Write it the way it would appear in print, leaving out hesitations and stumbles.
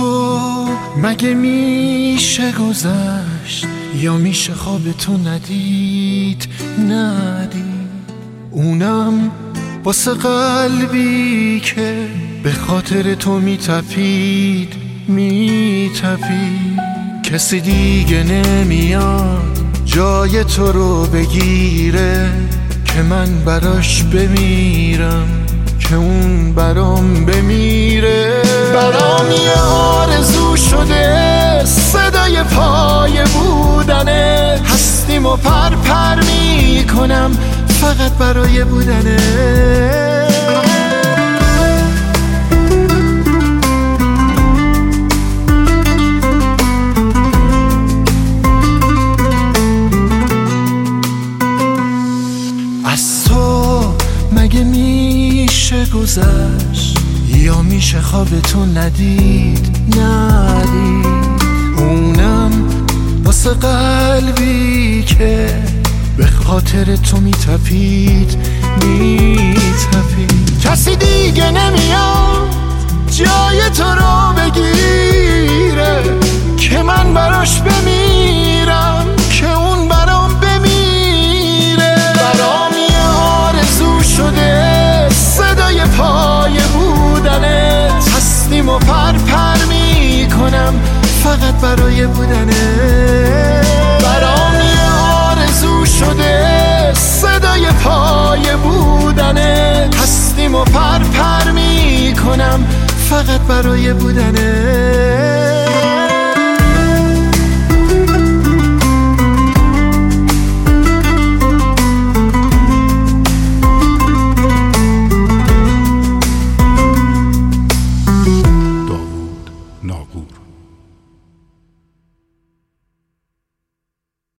تو مگه میشه گذشت یا میشه خواب تو ندید اونم واسه قلبی که به خاطر تو میتپید کسی دیگه نمیاد جای تو رو بگیره که من براش بمیرم که اون برام بمیره. برام یه آرزو شده صدای پای بودنه، هستیم و پر میکنم فقط برای بودنه. از تو مگه میشه گذشت یا میشه خواب تو ندید اونم واسه قلبی که به خاطر تو میتپید کسی دیگه نمیاد جای تو رو بگیره که من براش بمیرم که اون برام بمیره. برام یه آرزو شده صدای پای بودنه، هستیم و پر میکنم فقط برای بودنه. برام یه آرزو شده صدای پای بودنه، هستیم و پر میکنم فقط برای بودنه. داوود ناگور.